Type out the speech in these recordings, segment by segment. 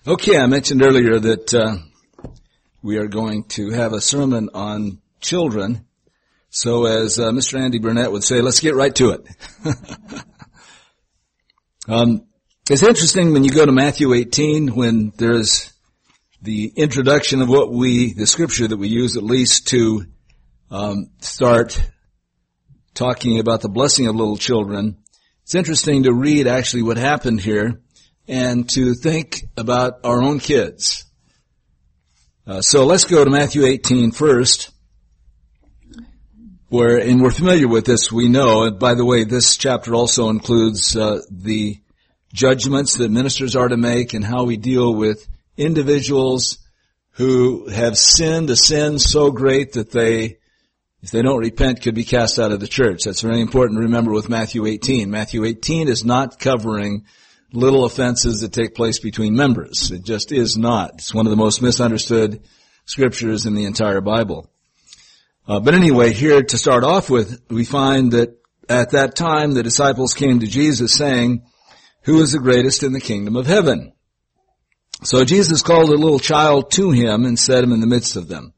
Okay, I mentioned earlier that we are going to have a sermon on children. So as Mr. Andy Burnett would say, let's get right to it. It's interesting when you go to Matthew 18, when there's the introduction of the scripture that we use at least to start talking about the blessing of little children. It's interesting to read actually what happened here and to think about our own kids. So let's go to Matthew 18 first, and we're familiar with this, we know. And by the way, this chapter also includes the judgments that ministers are to make and how we deal with individuals who have sinned a sin so great that if they don't repent, could be cast out of the church. That's very important to remember with Matthew 18. Matthew 18 is not covering little offenses that take place between members. It just is not. It's one of the most misunderstood scriptures in the entire Bible. But anyway, here to start off with, we find that at that time the disciples came to Jesus saying, "Who is the greatest in the kingdom of heaven?" So Jesus called a little child to him and set him in the midst of them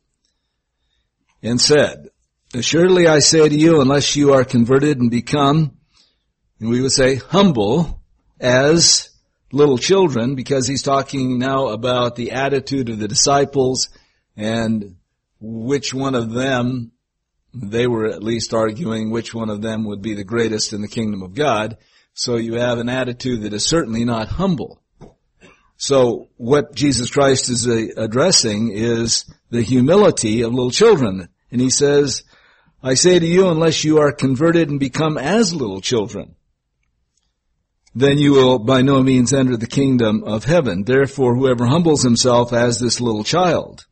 and said, "Assuredly I say to you, unless you are converted and become," and we would say, humble as little children, because he's talking now about the attitude of the disciples and which one of them, they were at least arguing which one of them would be the greatest in the kingdom of God. So you have an attitude that is certainly not humble. So what Jesus Christ is addressing is the humility of little children. And he says, "I say to you, unless you are converted and become as little children, then you will by no means enter the kingdom of heaven. Therefore, whoever humbles himself as this little child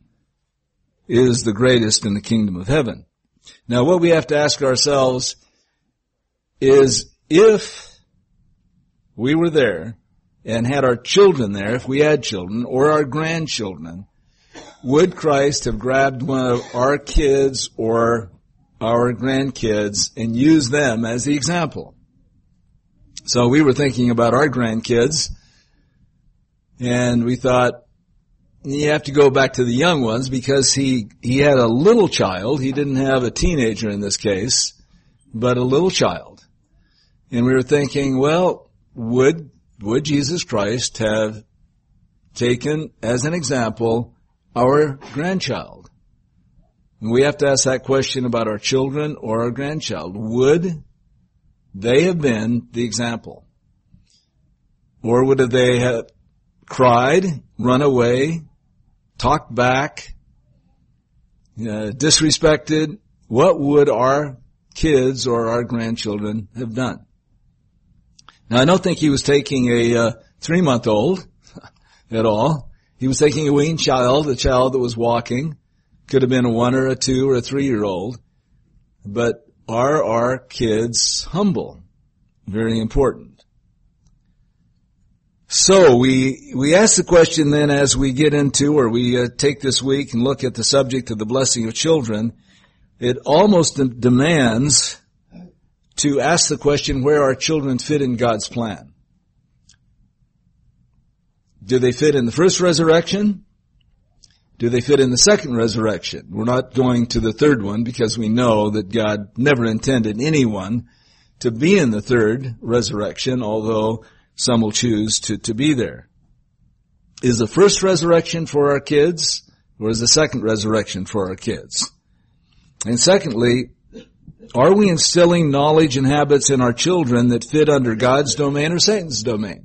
is the greatest in the kingdom of heaven." Now, what we have to ask ourselves is, if we were there and had our children there, if we had children or our grandchildren, would Christ have grabbed one of our kids or our grandkids and used them as the example? So we were thinking about our grandkids, and we thought, you have to go back to the young ones, because he had a little child. He didn't have a teenager in this case, but a little child. And we were thinking, well, would Jesus Christ have taken as an example our grandchild? And we have to ask that question about our children or our grandchild. Would they have been the example? Or would they have cried, run away, talked back, disrespected? What would our kids or our grandchildren have done? Now, I don't think he was taking a 3-month-old at all. He was taking a weaned child, a child that was walking. Could have been a 1 or a 2 or a 3-year-old. But are our kids humble? Very important. So we ask the question then, as we get into, or we take this week and look at the subject of the blessing of children, it almost demands to ask the question where our children fit in God's plan. Do they fit in the first resurrection? Do they fit in the second resurrection? We're not going to the third one, because we know that God never intended anyone to be in the third resurrection, although some will choose to be there. Is the first resurrection for our kids, or is the second resurrection for our kids? And secondly, are we instilling knowledge and habits in our children that fit under God's domain or Satan's domain?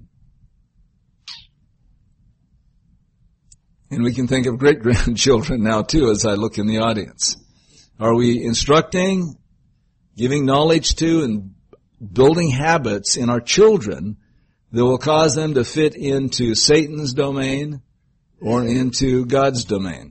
And we can think of great-grandchildren now too, as I look in the audience. Are we instructing, giving knowledge to, and building habits in our children that will cause them to fit into Satan's domain or into God's domain?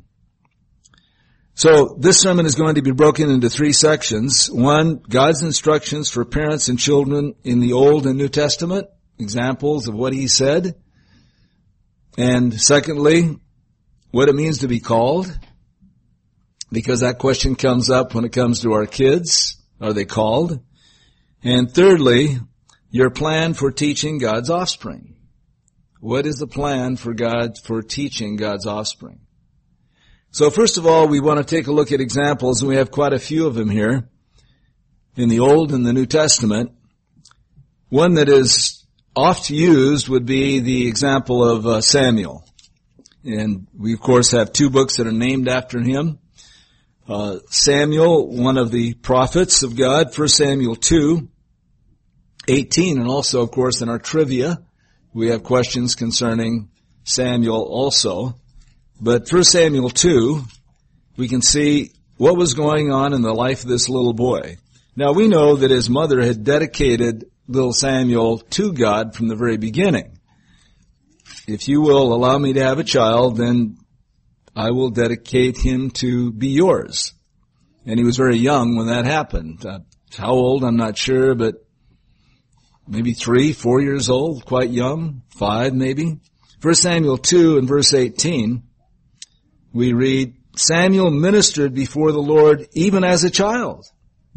So this sermon is going to be broken into 3 sections. 1, God's instructions for parents and children in the Old and New Testament, examples of what he said. And secondly, what it means to be called, because that question comes up when it comes to our kids. Are they called? And thirdly, your plan for teaching God's offspring. What is the plan for God for teaching God's offspring? So first of all, we want to take a look at examples, and we have quite a few of them here in the Old and the New Testament. One that is oft used would be the example of Samuel. And we, of course, have two books that are named after him. Samuel, one of the prophets of God, 1 Samuel 2:18, and also, of course, in our trivia, we have questions concerning Samuel also. But 1 Samuel 2, we can see what was going on in the life of this little boy. Now, we know that his mother had dedicated little Samuel to God from the very beginning. If you will allow me to have a child, then I will dedicate him to be yours. And he was very young when that happened. How old, I'm not sure, but maybe 3, 4 years old, quite young, 5 maybe. 1 Samuel 2 and verse 18, we read, Samuel ministered before the Lord even as a child.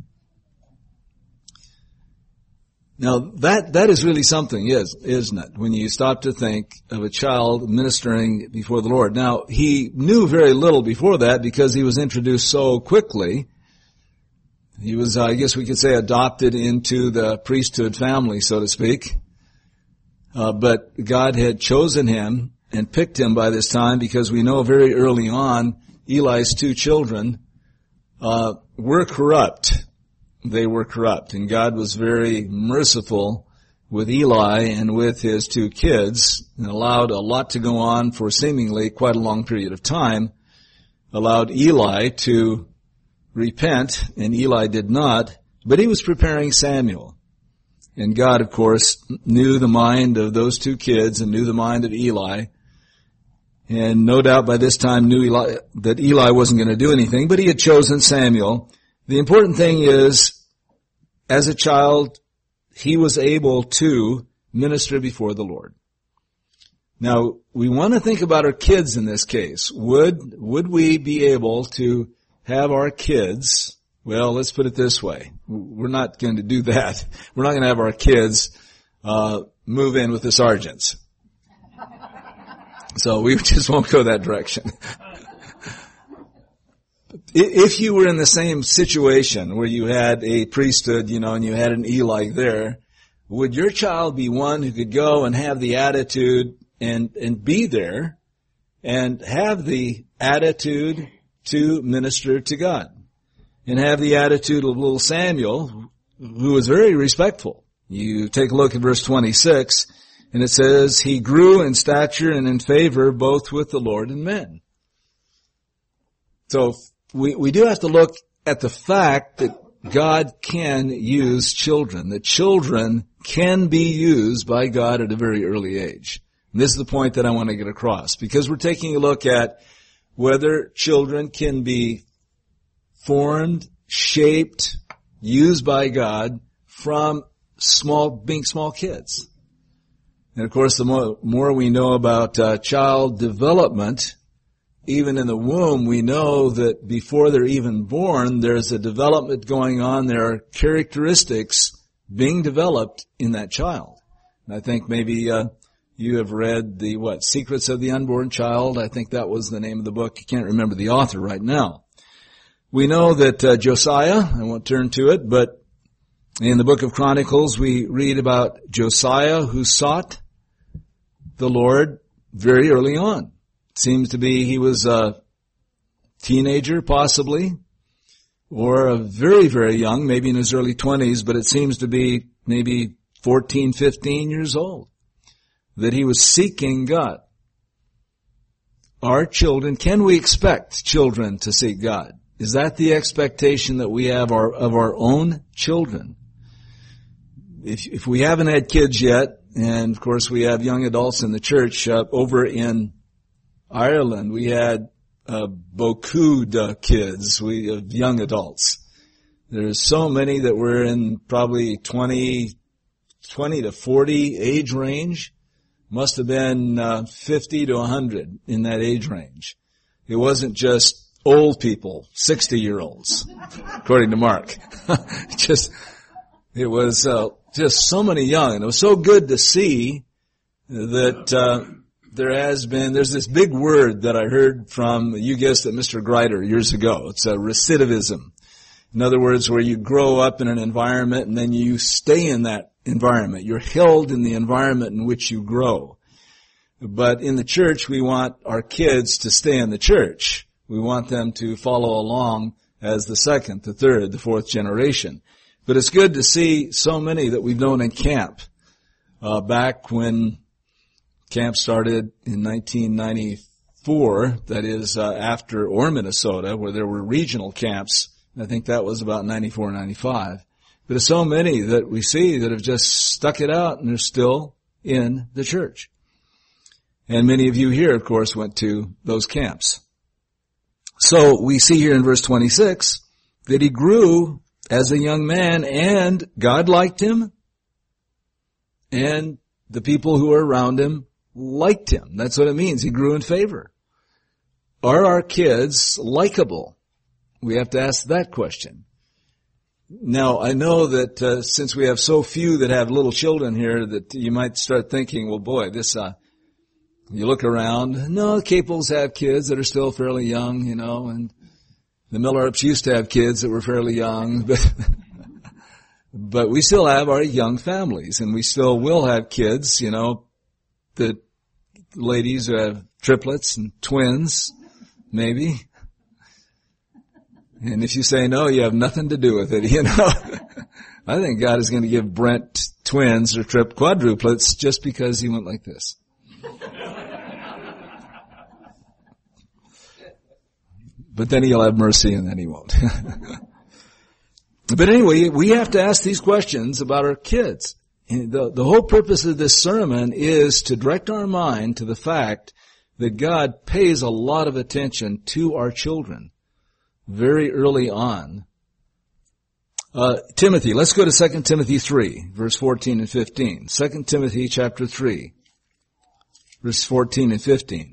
Now, that is really something, isn't it? When you stop to think of a child ministering before the Lord. Now, he knew very little before that because he was introduced so quickly. He was, I guess we could say, adopted into the priesthood family, so to speak. But God had chosen him and picked him by this time because we know very early on Eli's 2 children were corrupt. They were corrupt, and God was very merciful with Eli and with his 2 kids, and allowed a lot to go on for seemingly quite a long period of time, allowed Eli to repent, and Eli did not, but he was preparing Samuel. And God, of course, knew the mind of those 2 kids and knew the mind of Eli, and no doubt by this time knew that Eli wasn't going to do anything, but he had chosen Samuel. The important thing is, as a child, he was able to minister before the Lord. Now, we want to think about our kids in this case. Would we be able to have our kids, well, let's put it this way. We're not going to do that. We're not going to have our kids move in with the sergeants. So we just won't go that direction. If you were in the same situation where you had a priesthood, and you had an Eli there, would your child be one who could go and have the attitude and be there and have the attitude to minister to God and have the attitude of little Samuel, who was very respectful? You take a look at verse 26, and it says, he grew in stature and in favor both with the Lord and men. So we do have to look at the fact that God can use children, that children can be used by God at a very early age. And this is the point that I want to get across, because we're taking a look at whether children can be formed, shaped, used by God from being small kids. And of course, the more we know about child development, even in the womb, we know that before they're even born, there's a development going on. There are characteristics being developed in that child. And I think maybe you have read the Secrets of the Unborn Child. I think that was the name of the book. I can't remember the author right now. We know that Josiah, I won't turn to it, but in the book of Chronicles, we read about Josiah who sought the Lord very early on. Seems to be he was a teenager, possibly, or a very, very young, maybe in his early 20s, but it seems to be maybe 14, 15 years old, that he was seeking God. Our children, can we expect children to seek God? Is that the expectation that we have of our own children? If we haven't had kids yet, and of course we have young adults in the church, over in Ireland, we had beaucoup de kids, young adults. There's so many that were in probably 20 to 40 age range. Must have been 50 to 100 in that age range. It wasn't just old people, 60-year-olds, according to Mark. It was just so many young, and it was so good to see that there's this big word that I heard from, you guessed it, Mr. Greider years ago. It's recidivism. In other words, where you grow up in an environment and then you stay in that environment. You're held in the environment in which you grow. But in the church, we want our kids to stay in the church. We want them to follow along as the second, the third, the fourth generation. But it's good to see so many that we've known in camp. Back when camp started in 1994, that is after Orr, Minnesota, where there were regional camps. I think that was about 94, 95. But there's so many that we see that have just stuck it out and they're still in the church. And many of you here, of course, went to those camps. So we see here in verse 26 that he grew as a young man and God liked him and the people who were around him liked him. That's what it means. He grew in favor. Are our kids likable? We have to ask that question. Now, I know that since we have so few that have little children here, that you might start thinking, well, boy, this, you look around. No, the Capels have kids that are still fairly young, and the Millerups used to have kids that were fairly young, but we still have our young families, and we still will have kids, the ladies who have triplets and twins, maybe. And if you say no, you have nothing to do with it, I think God is going to give Brent twins or quadruplets just because he went like this. But then he'll have mercy and then he won't. But anyway, we have to ask these questions about our kids. And the whole purpose of this sermon is to direct our mind to the fact that God pays a lot of attention to our children very early on. Timothy, let's go to 2 Timothy 3, verse 14 and 15. 2 Timothy chapter 3, verse 14 and 15.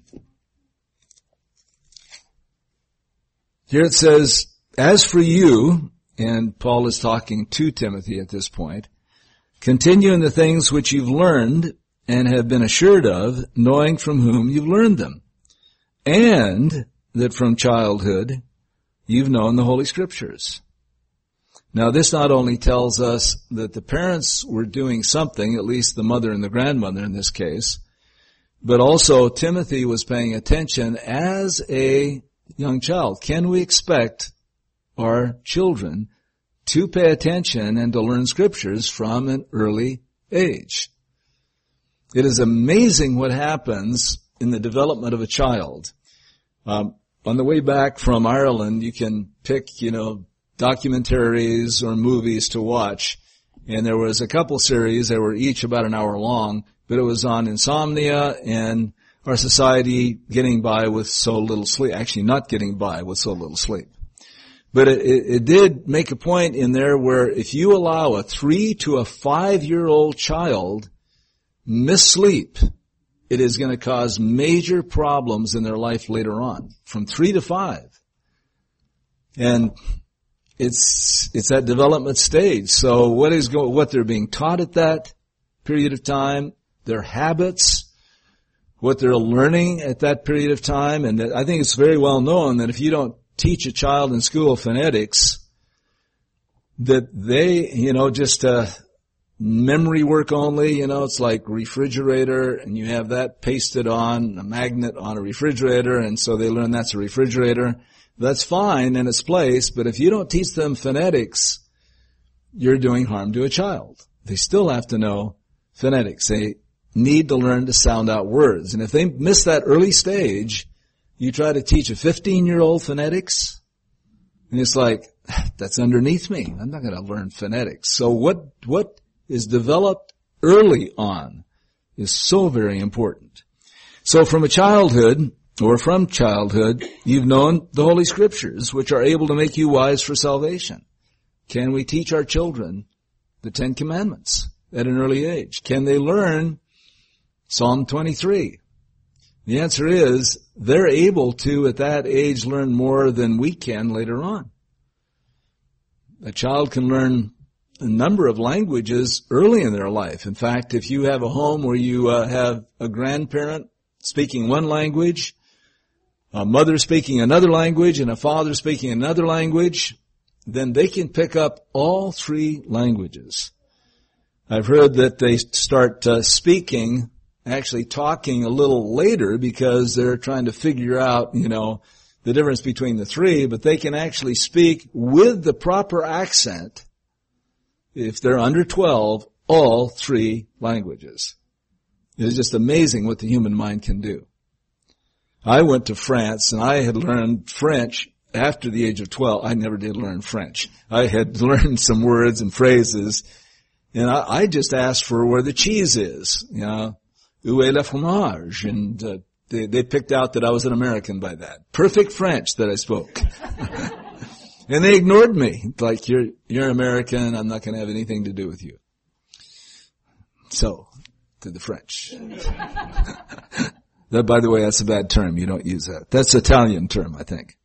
Here it says, as for you, and Paul is talking to Timothy at this point, continue in the things which you've learned and have been assured of, knowing from whom you've learned them, and that from childhood you've known the Holy Scriptures. Now this not only tells us that the parents were doing something, at least the mother and the grandmother in this case, but also Timothy was paying attention as a young child. Can we expect our children to pay attention and to learn Scriptures from an early age? It is amazing what happens in the development of a child. On the way back from Ireland, you can pick, documentaries or movies to watch. And there was a couple series that were each about an hour long, but it was on insomnia and our society getting by with so little sleep. Actually, not getting by with so little sleep. But it did make a point in there where if you allow a 3 to a 5-year-old child miss sleep, it is going to cause major problems in their life later on, from 3 to 5. And it's that development stage. So what they're being taught at that period of time, their habits, what they're learning at that period of time, and I think it's very well known that if you don't teach a child in school phonetics, that they, just memory work only, it's like refrigerator, and you have that pasted on a magnet on a refrigerator, and so they learn that's a refrigerator. That's fine in its place, but if you don't teach them phonetics, you're doing harm to a child. They still have to know phonetics. They need to learn to sound out words. And if they miss that early stage, you try to teach a 15-year-old phonetics, and it's like, that's underneath me. I'm not going to learn phonetics. So what is developed early on is so very important. So from childhood, you've known the Holy Scriptures, which are able to make you wise for salvation. Can we teach our children the 10 Commandments at an early age? Can they learn Psalm 23? The answer is they're able to, at that age, learn more than we can later on. A child can learn a number of languages early in their life. In fact, if you have a home where you have a grandparent speaking one language, a mother speaking another language, and a father speaking another language, then they can pick up all three languages. I've heard that they start speaking, actually talking a little later because they're trying to figure out, the difference between the three, but they can actually speak with the proper accent, if they're under 12, all three languages. It's just amazing what the human mind can do. I went to France, and I had learned French after the age of 12. I never did learn French. I had learned some words and phrases, and I just asked for where the cheese is, où est le fromage? And they picked out that I was an American by that. Perfect French that I spoke. And they ignored me. Like, you're American, I'm not going to have anything to do with you. So, to the French. That, by the way, that's a bad term. You don't use that. That's an Italian term, I think.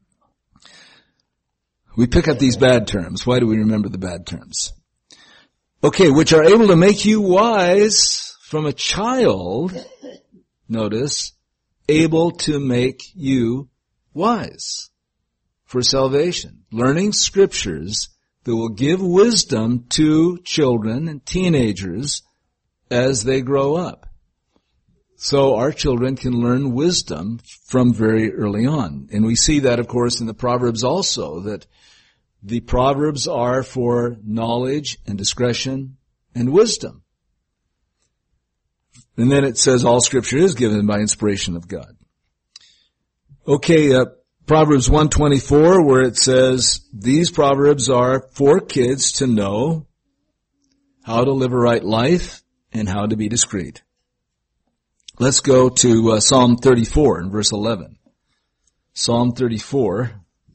We pick up these bad terms. Why do we remember the bad terms? Okay, which are able to make you wise from a child, notice, able to make you wise for salvation. Learning scriptures that will give wisdom to children and teenagers as they grow up. So our children can learn wisdom from very early on. And we see that, of course, in the Proverbs also, that the Proverbs are for knowledge and discretion and wisdom. And then it says all scripture is given by inspiration of God. Okay, Proverbs 1:24, where it says, these Proverbs are for kids to know how to live a right life and how to be discreet. Let's go to Psalm 34 and verse 11. Psalm 34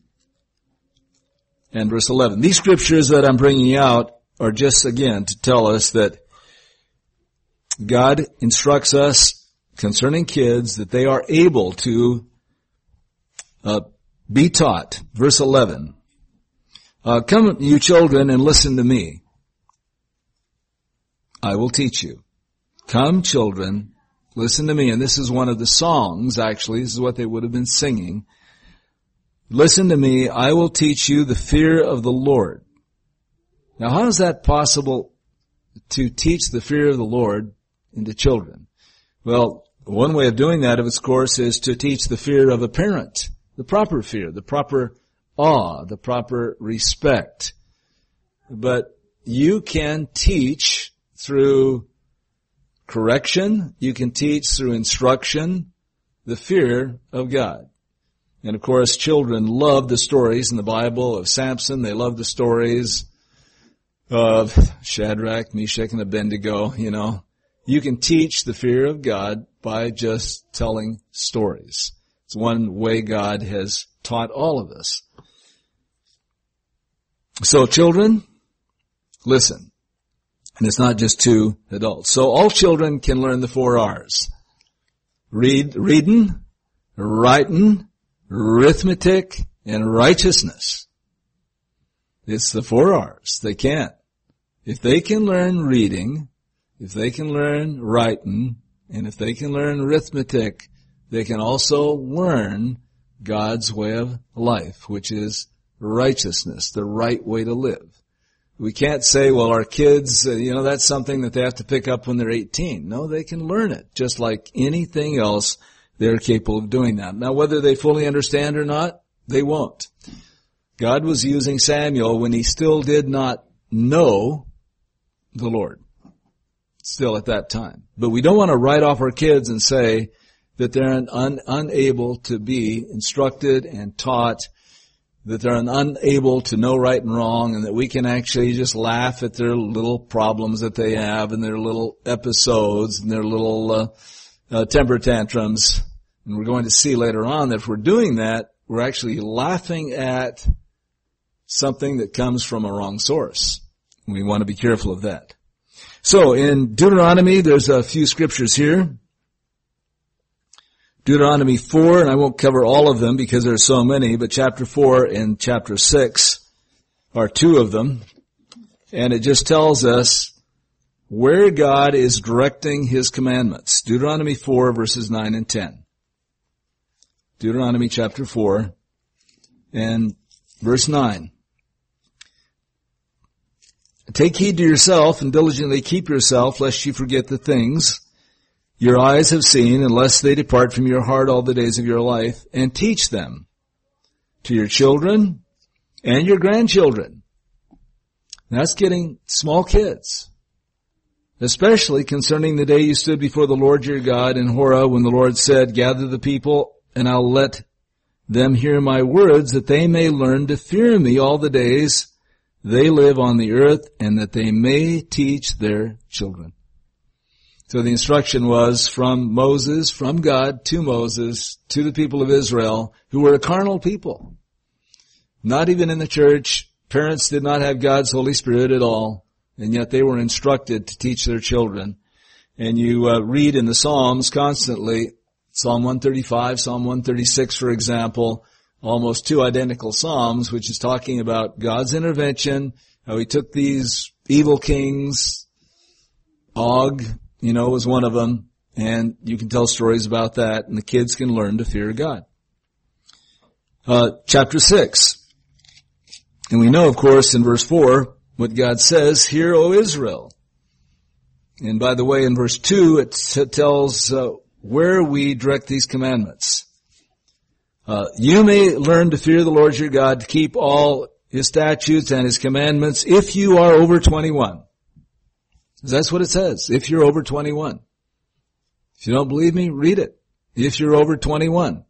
and verse 11. These scriptures that I'm bringing out are just, again, to tell us that God instructs us concerning kids that they are able to be taught. Verse 11. Come, you children, and listen to me. I will teach you. Come, children, listen to me. And this is one of the songs, actually. This is what they would have been singing. Listen to me. I will teach you the fear of the Lord. Now, how is that possible to teach the fear of the Lord into children? Well, one way of doing that, of course, is to teach the fear of a parent. The proper fear, the proper awe, the proper respect. But you can teach through correction, you can teach through instruction, the fear of God. And of course, children love the stories in the Bible of Samson. They love the stories of Shadrach, Meshach, and Abednego, You can teach the fear of God by just telling stories. It's one way God has taught all of us. So children, listen. And it's not just to adults. So all children can learn the 4 R's. Reading, writing, arithmetic, and righteousness. It's the 4 R's. They can. If they can learn reading, if they can learn writing, and if they can learn arithmetic, they can also learn God's way of life, which is righteousness, the right way to live. We can't say, well, our kids, that's something that they have to pick up when they're 18. No, they can learn it. Just like anything else, they're capable of doing that. Now, whether they fully understand or not, they won't. God was using Samuel when he still did not know the Lord. Still at that time. But we don't want to write off our kids and say that they're unable to be instructed and taught, that they're unable to know right and wrong, and that we can actually just laugh at their little problems that they have and their little episodes and their little temper tantrums. And we're going to see later on that if we're doing that, we're actually laughing at something that comes from a wrong source. We want to be careful of that. So in Deuteronomy, there's a few scriptures here. Deuteronomy 4, and I won't cover all of them because there are so many, but chapter 4 and chapter 6 are 2 of them. And it just tells us where God is directing His commandments. Deuteronomy 4 verses 9 and 10. Deuteronomy chapter 4 and verse 9. Take heed to yourself and diligently keep yourself, lest you forget the things your eyes have seen, and lest they depart from your heart all the days of your life, and teach them to your children and your grandchildren. That's getting small kids. Especially concerning the day you stood before the Lord your God in Horeb, when the Lord said, gather the people, and I'll let them hear my words, that they may learn to fear me all the days they live on the earth, and that they may teach their children. So the instruction was from Moses, from God to Moses, to the people of Israel, who were a carnal people. Not even in the church. Parents did not have God's Holy Spirit at all, and yet they were instructed to teach their children. And you read in the Psalms constantly, Psalm 135, Psalm 136, for example, almost two identical Psalms, which is talking about God's intervention, how He took these evil kings, Og, was one of them, and you can tell stories about that, and the kids can learn to fear God. Chapter 6. And we know, of course, in verse 4, what God says, hear, O Israel. And by the way, in verse 2, it tells where we direct these commandments. You may learn to fear the Lord your God, to keep all His statutes and His commandments, if you are over 21. That's what it says, if you're over 21. If you don't believe me, read it. If you're over 21.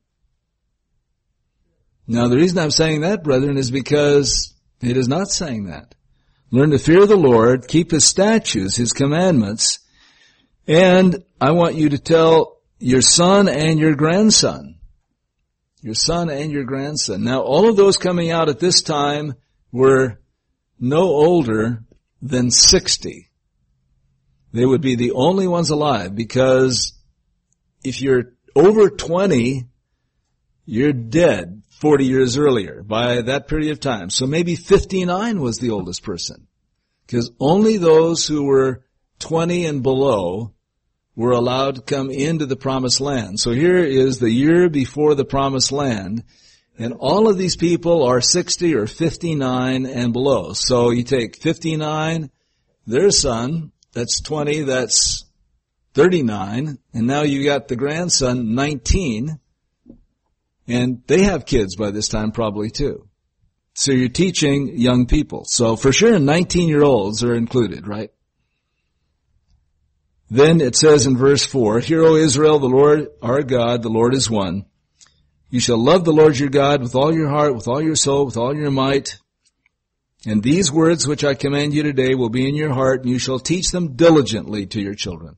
Now the reason I'm saying that, brethren, is because it is not saying that. Learn to fear the Lord, keep His statutes, His commandments, and I want you to tell your son and your grandson. Your son and your grandson. Now all of those coming out at this time were no older than 60. They would be the only ones alive, because if you're over 20, you're dead 40 years earlier by that period of time. So maybe 59 was the oldest person, because only those who were 20 and below were allowed to come into the promised land. So here is the year before the promised land, and all of these people are 60 or 59 and below. So you take 59, their son, that's 20, that's 39, and now you got the grandson, 19, and they have kids by this time probably too. So you're teaching young people. So for sure 19-year-olds are included, right? Then it says in verse 4, hear, O Israel, the Lord our God, the Lord is one. You shall love the Lord your God with all your heart, with all your soul, with all your might. And these words which I command you today will be in your heart, and you shall teach them diligently to your children.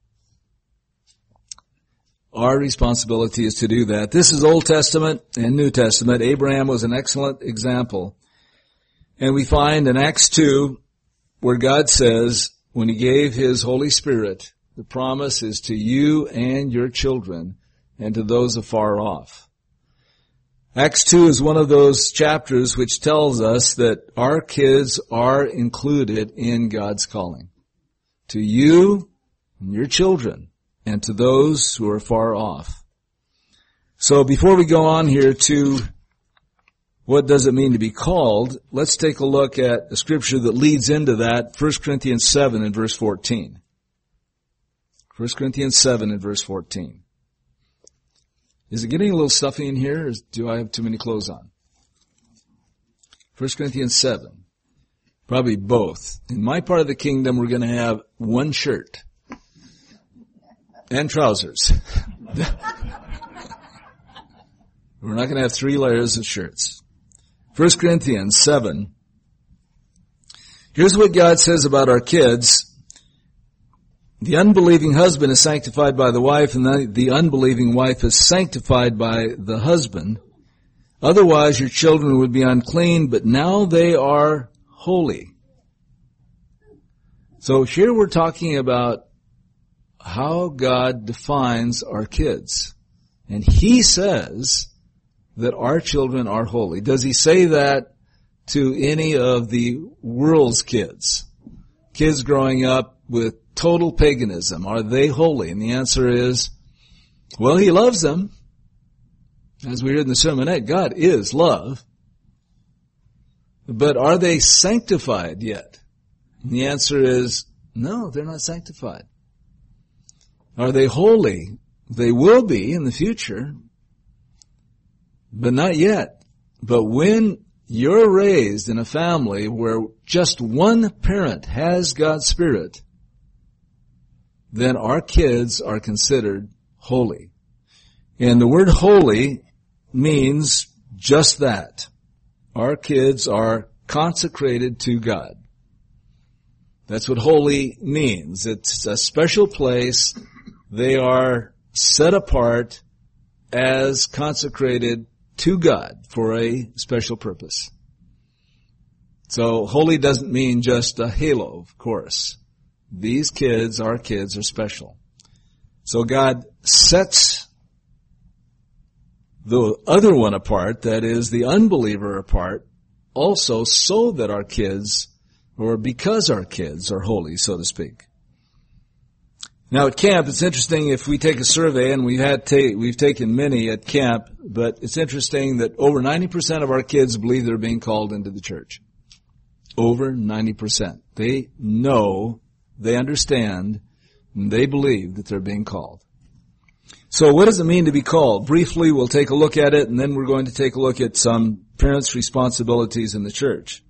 Our responsibility is to do that. This is Old Testament and New Testament. Abraham was an excellent example. And we find in Acts 2 where God says, when He gave His Holy Spirit, the promise is to you and your children and to those afar off. Acts 2 is one of those chapters which tells us that our kids are included in God's calling. To you and your children, and to those who are far off. So before we go on here to what does it mean to be called, let's take a look at a scripture that leads into that, 1 Corinthians 7 and verse 14. 1 Corinthians 7 and verse 14. Is it getting a little stuffy in here, or do I have too many clothes on? 1 Corinthians 7. Probably both. In my part of the kingdom, we're going to have one shirt. And trousers. We're not going to have 3 layers of shirts. 1 Corinthians 7. Here's what God says about our kids. The unbelieving husband is sanctified by the wife, and the unbelieving wife is sanctified by the husband. Otherwise your children would be unclean, but now they are holy. So here we're talking about how God defines our kids. And He says that our children are holy. Does He say that to any of the world's kids. Kids growing up with total paganism, are they holy? And the answer is, well, He loves them. As we heard in the sermonette, God is love. But are they sanctified yet? And the answer is, no, they're not sanctified. Are they holy? They will be in the future, but not yet. But when you're raised in a family where just one parent has God's Spirit, then our kids are considered holy. And the word holy means just that. Our kids are consecrated to God. That's what holy means. It's a special place. They are set apart as consecrated to God for a special purpose. So holy doesn't mean just a halo, of course. These kids, our kids, are special. So God sets the other one apart, that is the unbeliever apart, also so that our kids, or because our kids are holy, so to speak. Now at camp, it's interesting if we take a survey, and we've taken many at camp, but it's interesting that over 90% of our kids believe they're being called into the church. Over 90%. They know, they understand, and they believe that they're being called. So what does it mean to be called? Briefly, we'll take a look at it, and then we're going to take a look at some parents' responsibilities in the church.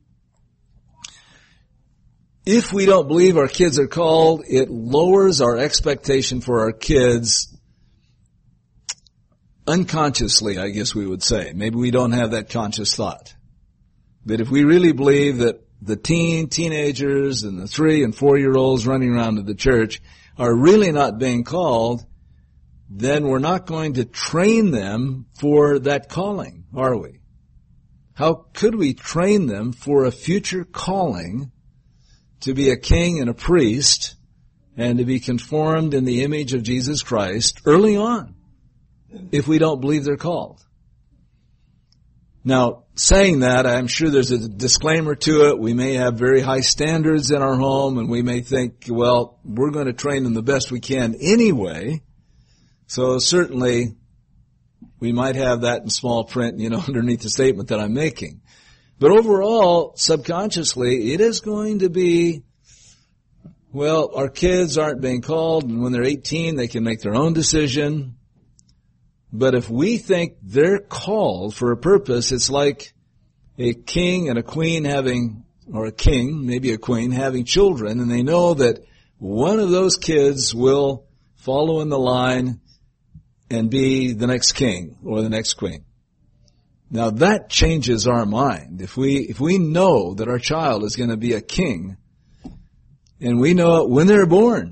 If we don't believe our kids are called, it lowers our expectation for our kids unconsciously, I guess we would say. Maybe we don't have that conscious thought. But if we really believe that the teenagers and the 3- and 4-year-olds running around to the church are really not being called, then we're not going to train them for that calling, are we? How could we train them for a future calling to be a king and a priest and to be conformed in the image of Jesus Christ early on if we don't believe they're called? Now, saying that, I'm sure there's a disclaimer to it. We may have very high standards in our home, and we may think, well, we're going to train them the best we can anyway. So certainly, we might have that in small print, underneath the statement that I'm making. But overall, subconsciously, it is going to be, well, our kids aren't being called, and when they're 18, they can make their own decision. But if we think they're called for a purpose, it's like a king and a queen or a king, maybe a queen, having children, and they know that one of those kids will follow in the line and be the next king or the next queen. Now that changes our mind. If we know that our child is going to be a king, and we know it when they're born,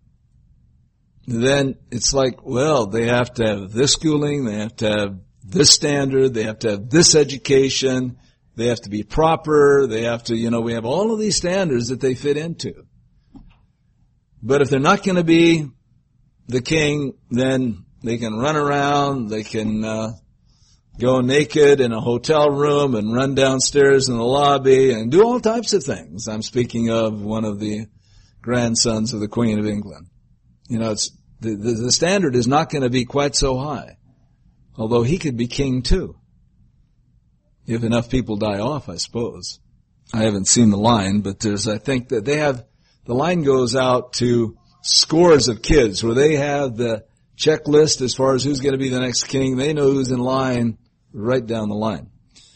then it's like, well, they have to have this schooling, they have to have this standard, they have to have this education, they have to be proper, they have to, we have all of these standards that they fit into. But if they're not going to be the king, then they can run around, they can go naked in a hotel room and run downstairs in the lobby and do all types of things. I'm speaking of one of the grandsons of the Queen of England. It's the standard is not going to be quite so high, although he could be king too, if enough people die off, I suppose. I haven't seen the line, but I think that the line goes out to scores of kids where they have the checklist as far as who's going to be the next king. They know who's in line right down the line.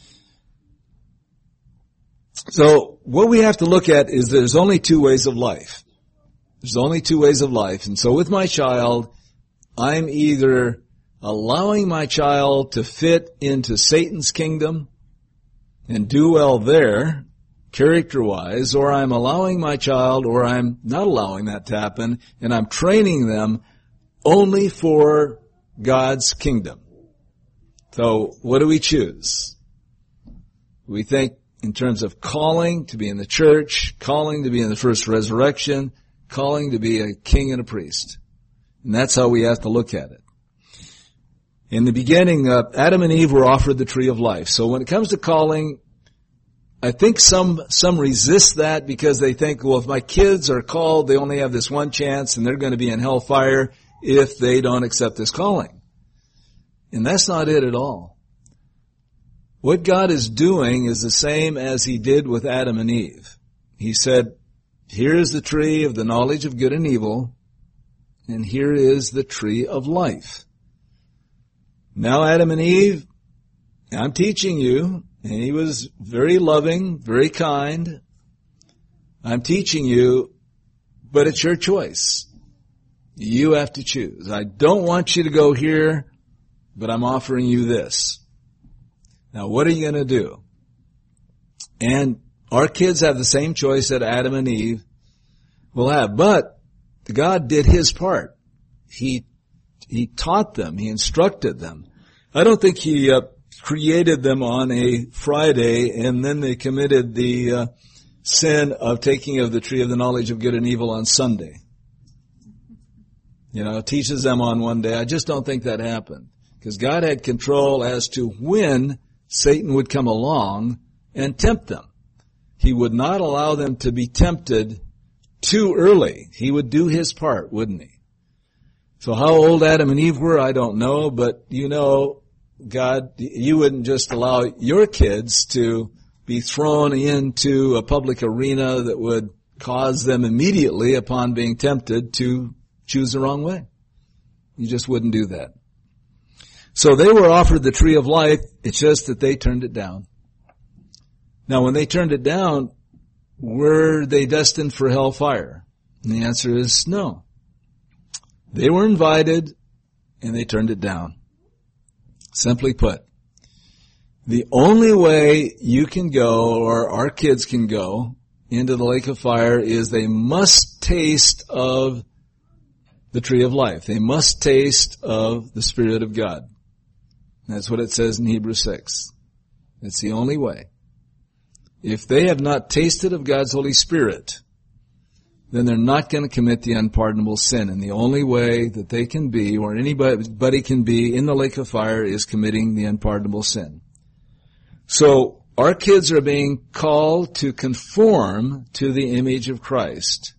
So what we have to look at is there's only 2 ways of life. There's only 2 ways of life. And so with my child, I'm either allowing my child to fit into Satan's kingdom and do well there, character-wise, or I'm allowing my child, or I'm not allowing that to happen, and I'm training them only for God's kingdom. So what do we choose? We think in terms of calling to be in the church, calling to be in the first resurrection, calling to be a king and a priest. And that's how we have to look at it. In the beginning, Adam and Eve were offered the tree of life. So when it comes to calling, I think some resist that because they think, well, if my kids are called, they only have this one chance and they're going to be in hellfire if they don't accept this calling. And that's not it at all. What God is doing is the same as He did with Adam and Eve. He said, here is the tree of the knowledge of good and evil, and here is the tree of life. Now Adam and Eve, I'm teaching you, and He was very loving, very kind. I'm teaching you, but it's your choice. You have to choose. I don't want you to go here, but I'm offering you this. Now, what are you going to do? And our kids have the same choice that Adam and Eve will have. But God did His part. He taught them. He instructed them. I don't think He created them on a Friday and then they committed the sin of taking of the tree of the knowledge of good and evil on Sunday. Teaches them on one day. I just don't think that happened. Because God had control as to when Satan would come along and tempt them. He would not allow them to be tempted too early. He would do His part, wouldn't He? So how old Adam and Eve were, I don't know, but God, you wouldn't just allow your kids to be thrown into a public arena that would cause them immediately upon being tempted to choose the wrong way. You just wouldn't do that. So they were offered the tree of life, it's just that they turned it down. Now when they turned it down, were they destined for hellfire? And the answer is no. They were invited and they turned it down. Simply put, the only way you can go, or our kids can go, into the lake of fire is they must taste of the tree of life. They must taste of the Spirit of God. That's what it says in Hebrews 6. It's the only way. If they have not tasted of God's Holy Spirit, then they're not going to commit the unpardonable sin. And the only way that they can be, or anybody can be in the lake of fire, is committing the unpardonable sin. So our kids are being called to conform to the image of Christ.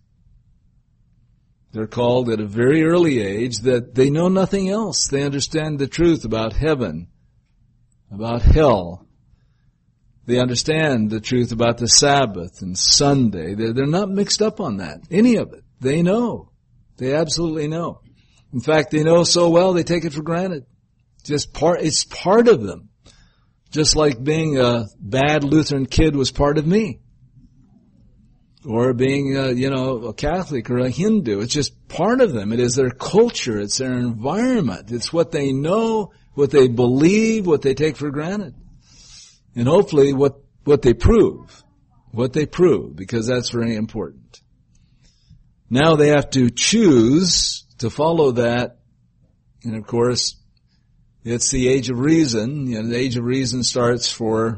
They're called at a very early age that they know nothing else. They understand the truth about heaven, about hell. They understand the truth about the Sabbath and Sunday. They're not mixed up on that, any of it. They know. They absolutely know. In fact, they know so well they take it for granted. It's part of them. Just like being a bad Lutheran kid was part of me. Or being, a Catholic or a Hindu. It's just part of them. It is their culture. It's their environment. It's what they know, what they believe, what they take for granted. And hopefully what they prove. What they prove, because that's very important. Now they have to choose to follow that. And of course, it's the age of reason. The age of reason starts for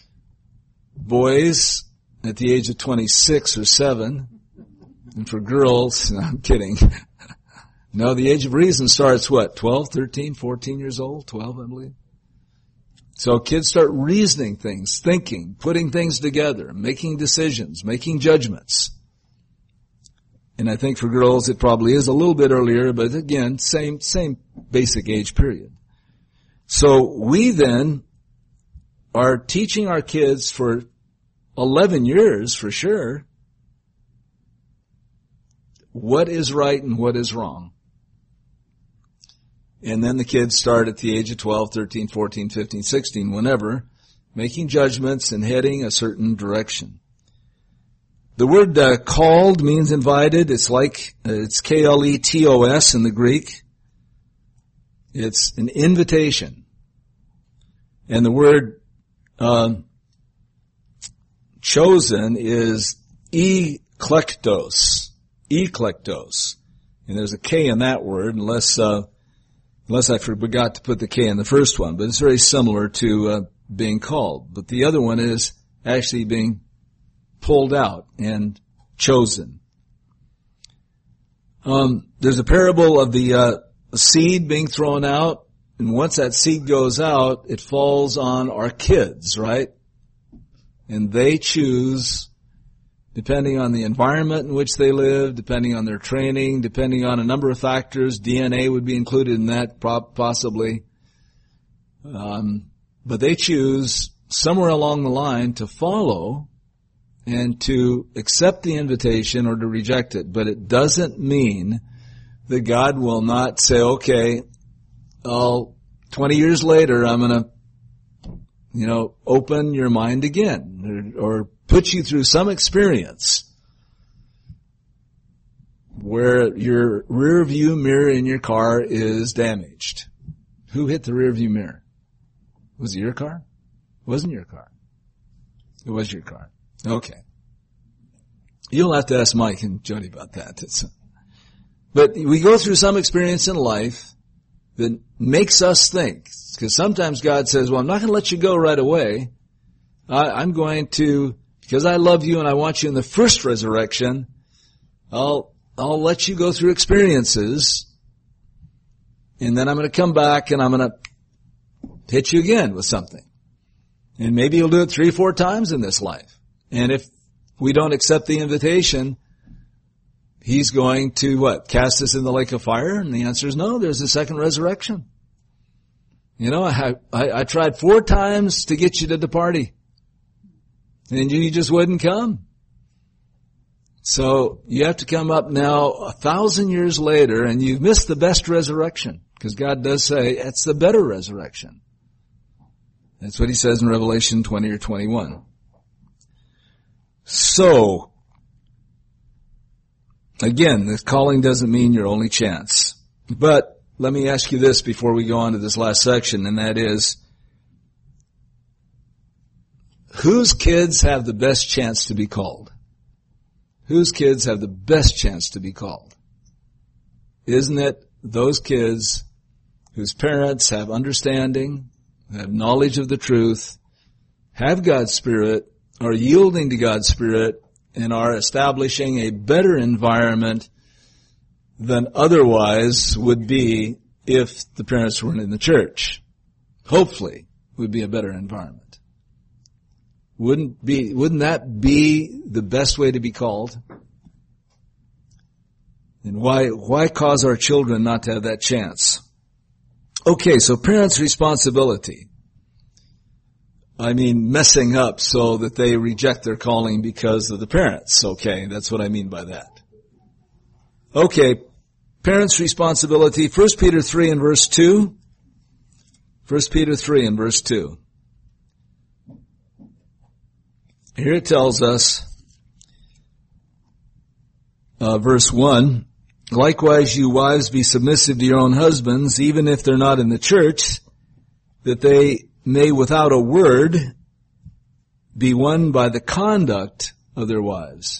boys at the age of 26 or 7, and for girls, no, I'm kidding. No, the age of reason starts what? 12, 13, 14 years old? 12, I believe. So kids start reasoning things, thinking, putting things together, making decisions, making judgments. And I think for girls it probably is a little bit earlier, but again, same basic age period. So we then are teaching our kids for 11 years for sure what is right and what is wrong. And then the kids start at the age of 12, 13, 14, 15, 16, whenever, making judgments and heading a certain direction. The word called means invited. It's K-L-E-T-O-S in the Greek. It's an invitation. And the word chosen is eklektos. Eklektos. And there's a K in that word, unless I forgot to put the K in the first one. But it's very similar to being called. But the other one is actually being pulled out and chosen. There's a parable of the seed being thrown out. And once that seed goes out, it falls on our kids, right? And they choose, depending on the environment in which they live, depending on their training, depending on a number of factors. DNA would be included in that possibly. But they choose somewhere along the line to follow and to accept the invitation or to reject it. But it doesn't mean that God will not say, okay, 20 years later, I'm going to, open your mind again or put you through some experience where your rear view mirror in your car is damaged. Who hit the rear view mirror? Was it your car? It wasn't your car. It was your car. Okay. You'll have to ask Mike and Jody about that. But we go through some experience in life that makes us think. Because sometimes God says, well, I'm not going to let you go right away. I'm going to, because I love you and I want you in the first resurrection, I'll let you go through experiences. And then I'm going to come back and I'm going to hit you again with something. And maybe he'll do it 3 or 4 times in this life. And if we don't accept the invitation, he's going to cast us in the lake of fire? And the answer is no, there's a second resurrection. I tried 4 times to get you to the party. And you just wouldn't come. So you have to come up now 1,000 years later and you've missed the best resurrection. Because God does say it's the better resurrection. That's what he says in Revelation 20 or 21. So, again, this calling doesn't mean your only chance. But let me ask you this before we go on to this last section, and that is, whose kids have the best chance to be called? Whose kids have the best chance to be called? Isn't it those kids whose parents have understanding, have knowledge of the truth, have God's Spirit, are yielding to God's Spirit, and are establishing a better environment than otherwise would be if the parents weren't in the church? Hopefully, would be a better environment. Wouldn't that be the best way to be called? And why cause our children not to have that chance? Okay, so parents' responsibility. I mean, messing up so that they reject their calling because of the parents. Okay, that's what I mean by that. Okay, parents' responsibility. 1 Peter 3 and verse 2. 1 Peter 3 and verse 2. Here it tells us, verse 1, likewise you wives be submissive to your own husbands, even if they're not in the church, that they may without a word be won by the conduct of their wives,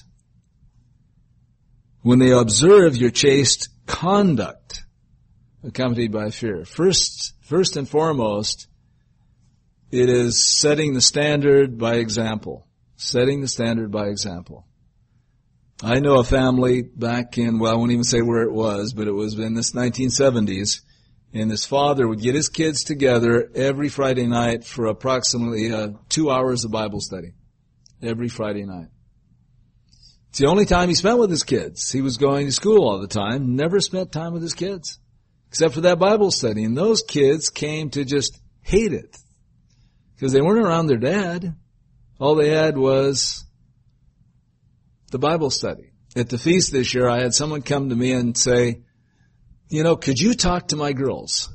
when they observe your chaste conduct, accompanied by fear. First and foremost, it is setting the standard by example. Setting the standard by example. I know a family back in, I won't even say where it was, but it was in this 1970s, and this father would get his kids together every Friday night for approximately 2 hours of Bible study. Every Friday night. It's the only time he spent with his kids. He was going to school all the time, never spent time with his kids, except for that Bible study. And those kids came to just hate it, because they weren't around their dad. All they had was the Bible study. At the feast this year, I had someone come to me and say, could you talk to my girls?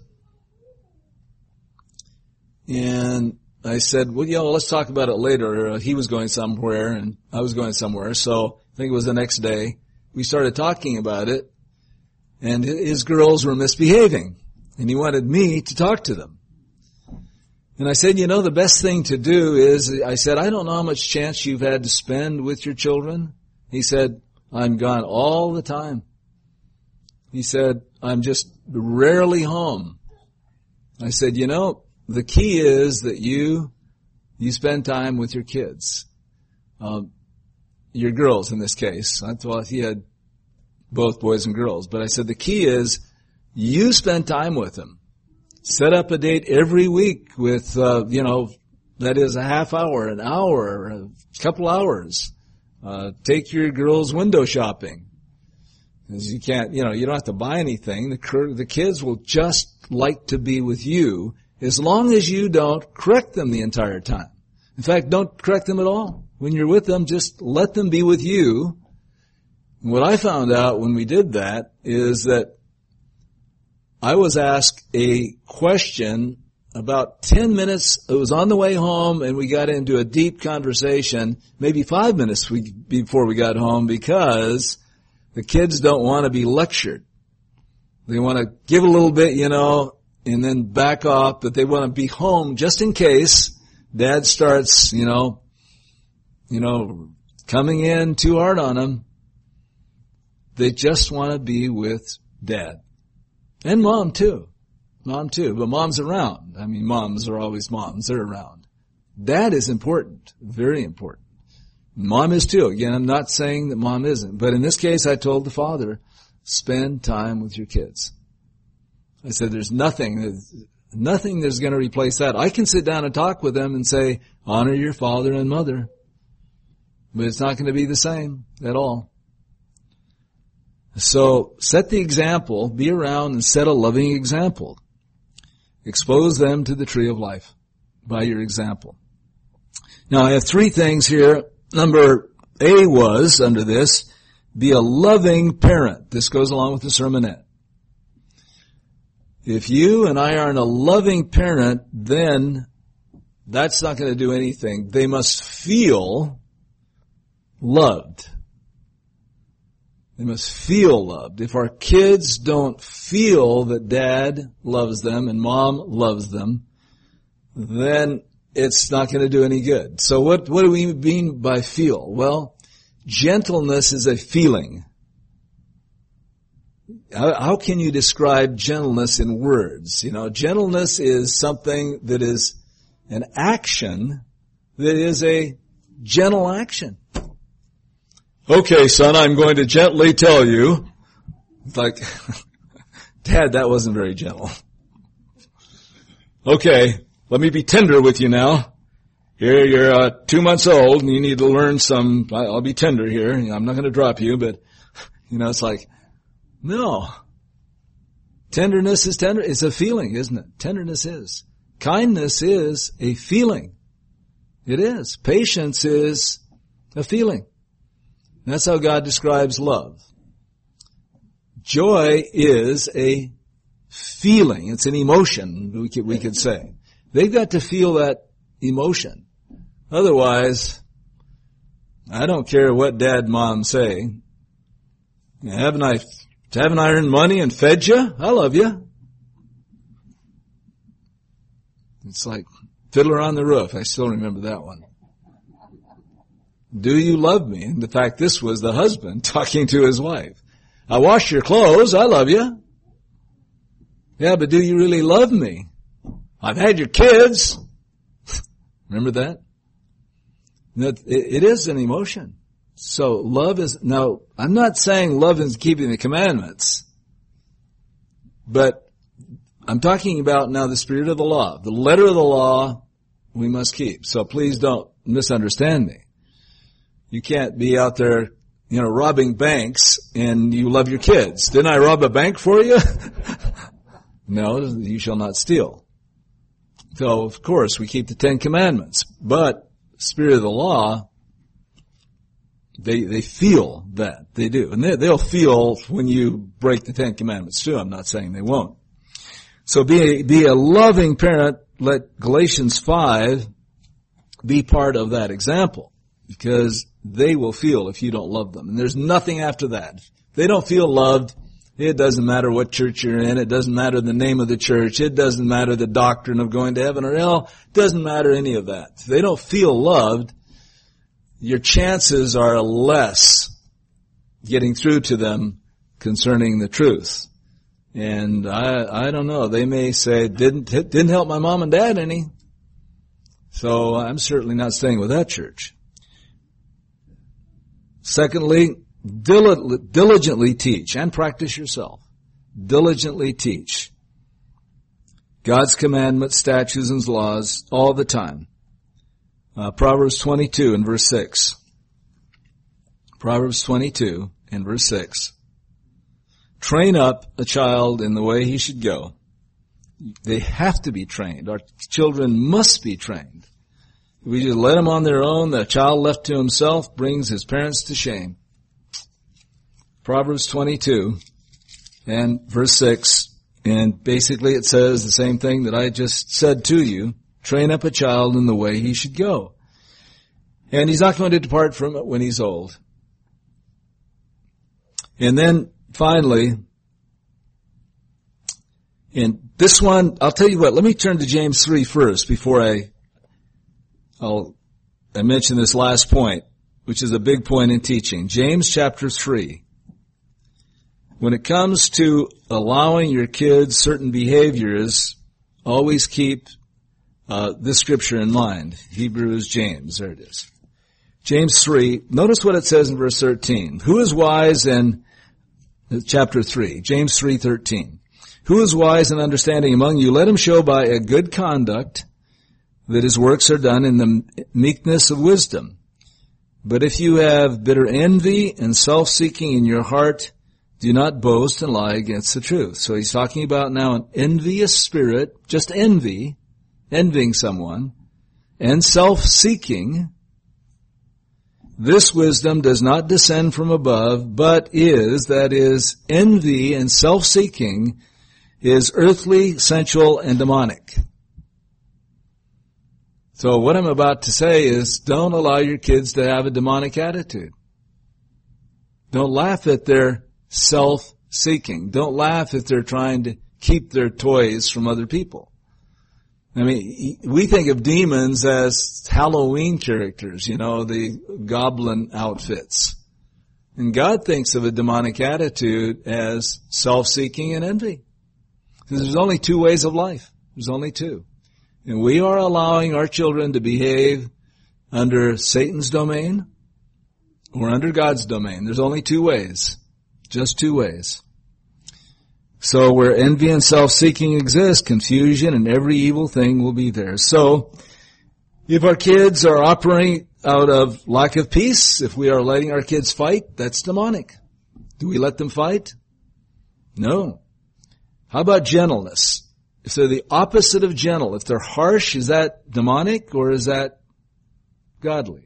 And I said, well, let's talk about it later. He was going somewhere and I was going somewhere. So I think it was the next day. We started talking about it, and his girls were misbehaving, and he wanted me to talk to them. And I said, the best thing to do is, I said, I don't know how much chance you've had to spend with your children. He said, I'm gone all the time. He said, I'm just rarely home. I said, the key is that you spend time with your kids. Your girls in this case. I thought he had both boys and girls. But I said, the key is you spend time with them. Set up a date every week with, That is a half hour, an hour, a couple hours. Take your girls window shopping. Because you can't, you don't have to buy anything. The kids will just like to be with you as long as you don't correct them the entire time. In fact, don't correct them at all. When you're with them, just let them be with you. What I found out when we did that is that I was asked a question about 10 minutes. It was on the way home, and we got into a deep conversation, maybe 5 minutes before we got home, because the kids don't want to be lectured. They want to give a little bit, and then back off, but they want to be home just in case Dad starts, coming in too hard on them. They just want to be with Dad. And Mom too. But Mom's around. I mean, moms are always moms. They're around. Dad is important. Very important. Mom is too. Again, I'm not saying that Mom isn't. But in this case, I told the father, spend time with your kids. I said, there's nothing that's going to replace that. I can sit down and talk with them and say, honor your father and mother. But it's not going to be the same at all. So set the example, be around and set a loving example. Expose them to the tree of life by your example. Now I have 3 things here. Number A was, under this, be a loving parent. This goes along with the sermonette. If you and I aren't a loving parent, then that's not going to do anything. They must feel loved. They must feel loved. If our kids don't feel that Dad loves them and Mom loves them, then it's not going to do any good. So what do we mean by feel? Well, gentleness is a feeling. How can you describe gentleness in words? Gentleness is something that is an action that is a gentle action. Okay, son, I'm going to gently tell you. It's like, Dad, that wasn't very gentle. Okay, let me be tender with you now. Here, you're 2 months old, and you need to learn I'll be tender here. I'm not going to drop you, but, it's like, no. Tenderness is tender. It's a feeling, isn't it? Tenderness is. Kindness is a feeling. It is. Patience is a feeling. That's how God describes love. Joy is a feeling. It's an emotion, we could say. They've got to feel that emotion. Otherwise, I don't care what Dad and Mom say. Haven't I earned money and fed you? I love you. It's like Fiddler on the Roof. I still remember that one. Do you love me? In fact, this was the husband talking to his wife. I washed your clothes. I love you. Yeah, but do you really love me? I've had your kids. Remember that? It is an emotion. So love is, now, I'm not saying love is keeping the commandments, but I'm talking about now the spirit of the law. The letter of the law we must keep. So please don't misunderstand me. You can't be out there, robbing banks and you love your kids. Didn't I rob a bank for you? No, you shall not steal. So, of course, we keep the 10 Commandments. But, spirit of the law, they feel that. They do. And they'll feel when you break the 10 Commandments too. I'm not saying they won't. So be a loving parent. Let Galatians 5 be part of that example. Because they will feel if you don't love them. And there's nothing after that. If they don't feel loved, it doesn't matter what church you're in. It doesn't matter the name of the church. It doesn't matter the doctrine of going to heaven or hell. It doesn't matter any of that. If they don't feel loved, your chances are less getting through to them concerning the truth. And I don't know. They may say, didn't help my mom and dad any. So I'm certainly not staying with that church. Secondly, diligently teach and practice yourself. Diligently teach God's commandments, statutes, and laws all the time. Proverbs 22 and verse 6. Proverbs 22 and verse 6. Train up a child in the way he should go. They have to be trained. Our children must be trained. If we just let them on their own, the child left to himself brings his parents to shame. Proverbs 22 and verse 6. And basically it says the same thing that I just said to you. Train up a child in the way he should go. And he's not going to depart from it when he's old. And then finally, in this one, I'll tell you what, let me turn to James 3 first before I mention this last point, which is a big point in teaching. James chapter 3. When it comes to allowing your kids certain behaviors, always keep this scripture in mind. Hebrews, James, there it is. James 3, notice what it says in verse 13. Who is wise in chapter 3, James 3:13. Who is wise and understanding among you? Let him show by a good conduct that his works are done in the meekness of wisdom. But if you have bitter envy and self-seeking in your heart, do not boast and lie against the truth. So he's talking about now an envious spirit, just envy, envying someone, and self-seeking. This wisdom does not descend from above, but that is, envy and self-seeking is earthly, sensual, and demonic. So what I'm about to say is, don't allow your kids to have a demonic attitude. Don't laugh at their self-seeking. Don't laugh if they're trying to keep their toys from other people. I mean, we think of demons as Halloween characters, the goblin outfits. And God thinks of a demonic attitude as self-seeking and envy. Because there's only two ways of life. There's only two. And we are allowing our children to behave under Satan's domain or under God's domain. There's only two ways. Just two ways. So where envy and self-seeking exist, confusion and every evil thing will be there. So if our kids are operating out of lack of peace, if we are letting our kids fight, that's demonic. Do we let them fight? No. How about gentleness? If they're the opposite of gentle, if they're harsh, is that demonic or is that godly?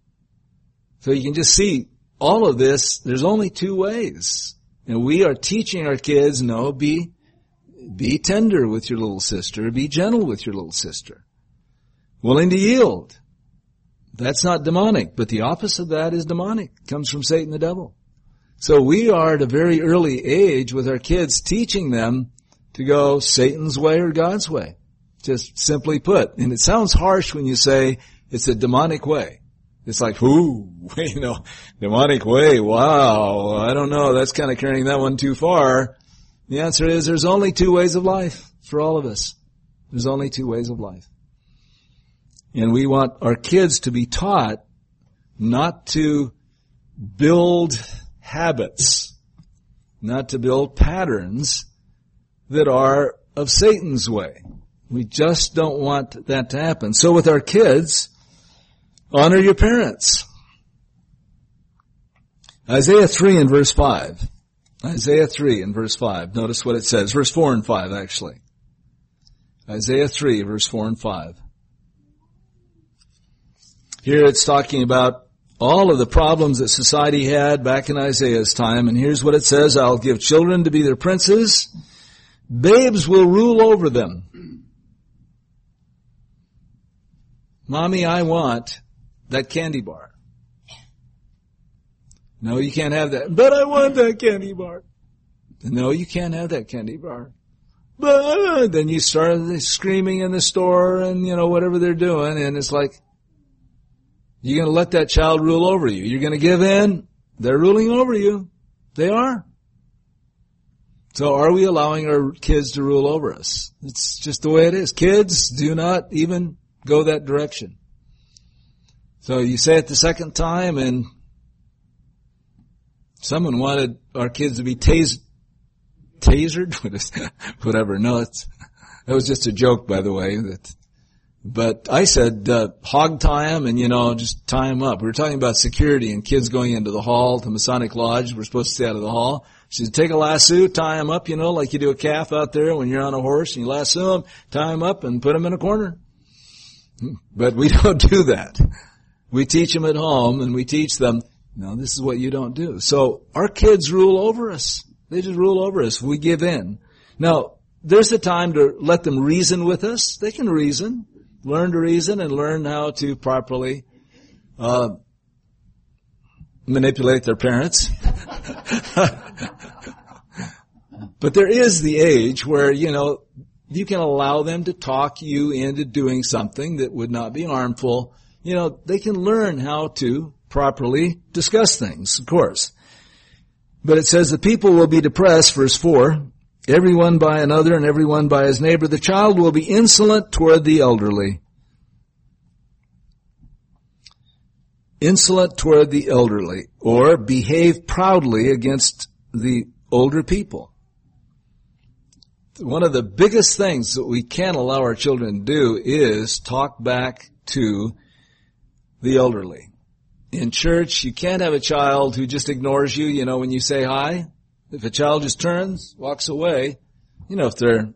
So you can just see all of this, there's only two ways. And we are teaching our kids, no, be tender with your little sister, be gentle with your little sister. Willing to yield. That's not demonic, but the opposite of that is demonic. It comes from Satan the devil. So we are at a very early age with our kids teaching them to go Satan's way or God's way. Just simply put. And it sounds harsh when you say it's a demonic way. It's like, demonic way, wow, I don't know, that's kind of carrying that one too far. The answer is there's only two ways of life for all of us. There's only two ways of life. And we want our kids to be taught not to build habits, not to build patterns that are of Satan's way. We just don't want that to happen. So with our kids, honor your parents. Isaiah 3 and verse 5. Isaiah 3 and verse 5. Notice what it says. Verse 4 and 5, actually. Isaiah 3, verse 4 and 5. Here it's talking about all of the problems that society had back in Isaiah's time. And here's what it says. I'll give children to be their princes. Babes will rule over them. Mommy, I want that candy bar. No, you can't have that. But I want that candy bar. No, you can't have that candy bar. But then you start screaming in the store and, whatever they're doing. And it's like, you're going to let that child rule over you. You're going to give in. They're ruling over you. They are. So are we allowing our kids to rule over us? It's just the way it is. Kids do not even go that direction. So you say it the second time and someone wanted our kids to be tasered? Whatever. No, that was just a joke, by the way, that But I said, hog tie them and, just tie them up. We were talking about security and kids going into the hall, the Masonic Lodge. We're supposed to stay out of the hall. She said, take a lasso, tie them up, like you do a calf out there when you're on a horse and you lasso them, tie them up and put them in a corner. But we don't do that. We teach them at home and we teach them, no, this is what you don't do. So our kids rule over us. They just rule over us. We give in. Now, there's a time to let them reason with us. They can reason. Learn to reason and learn how to properly manipulate their parents. But there is the age where, you can allow them to talk you into doing something that would not be harmful. They can learn how to properly discuss things, of course. But it says the people will be depressed, verse 4, everyone by another and everyone by his neighbor. The child will be insolent toward the elderly. Insolent toward the elderly, or behave proudly against the older people. One of the biggest things that we can't allow our children to do is talk back to the elderly. In church, you can't have a child who just ignores you, when you say hi. If a child just turns, walks away, if they're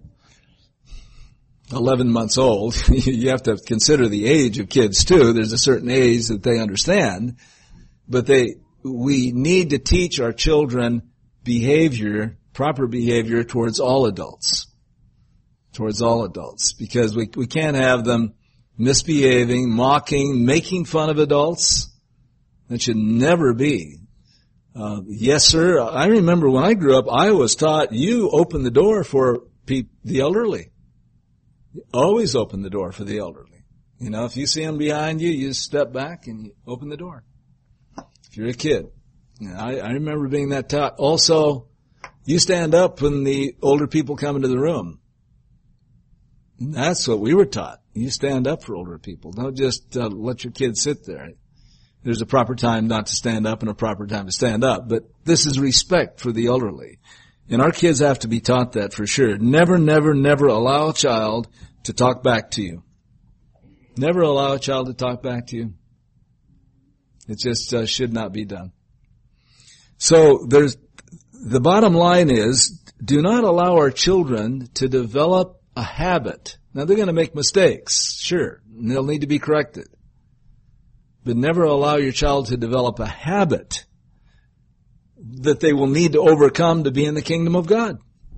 11 months old, you have to consider the age of kids too. There's a certain age that they understand. But we need to teach our children proper behavior towards all adults. Because we can't have them misbehaving, mocking, making fun of adults. That should never be. Yes, sir. I remember when I grew up, I was taught you open the door for the elderly. You always open the door for the elderly. If you see them behind you, you step back and you open the door. If you're a kid. I remember being that taught. Also, you stand up when the older people come into the room. And that's what we were taught. You stand up for older people. Don't just let your kids sit there. There's a proper time not to stand up and a proper time to stand up. But this is respect for the elderly. And our kids have to be taught that for sure. Never, never, never allow a child to talk back to you. Never allow a child to talk back to you. It just should not be done. So the bottom line is, do not allow our children to develop a habit. Now they're going to make mistakes, sure, and they'll need to be corrected. But never allow your child to develop a habit that they will need to overcome to be in the kingdom of God.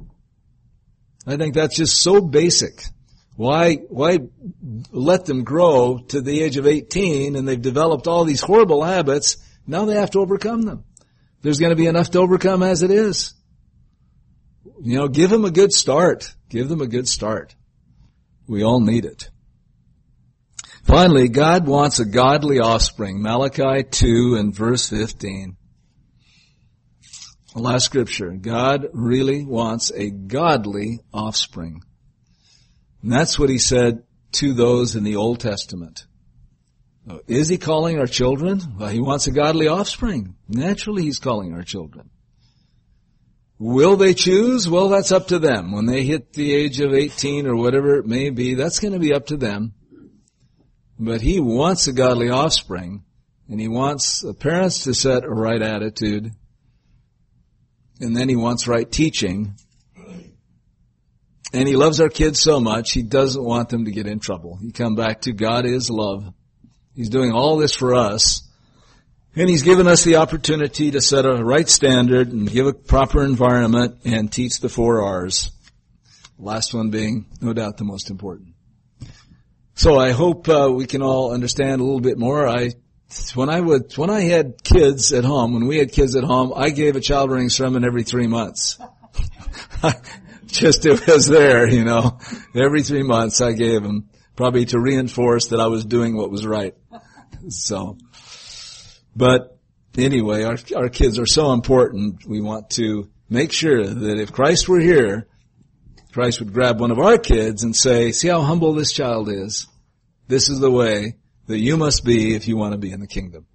I think that's just so basic. Why let them grow to the age of 18 and they've developed all these horrible habits, now they have to overcome them. There's going to be enough to overcome as it is. Give them a good start. Give them a good start. We all need it. Finally, God wants a godly offspring. Malachi 2 and verse 15. The last scripture. God really wants a godly offspring. And that's what he said to those in the Old Testament. Is he calling our children? Well, he wants a godly offspring. Naturally, he's calling our children. Will they choose? Well, that's up to them. When they hit the age of 18 or whatever it may be, that's going to be up to them. But he wants a godly offspring, and he wants parents to set a right attitude, and then he wants right teaching. And he loves our kids so much, he doesn't want them to get in trouble. You come back to God is love. He's doing all this for us. And he's given us the opportunity to set a right standard and give a proper environment and teach the 4 R's. The last one being, no doubt, the most important. So I hope we can all understand a little bit more. When I had kids at home, when we had kids at home, I gave a child rearing sermon every 3 months. Just it was there, Every 3 months I gave them, probably to reinforce that I was doing what was right. But anyway, our kids are so important. We want to make sure that if Christ were here, Christ would grab one of our kids and say, see how humble this child is. This is the way that you must be if you want to be in the kingdom.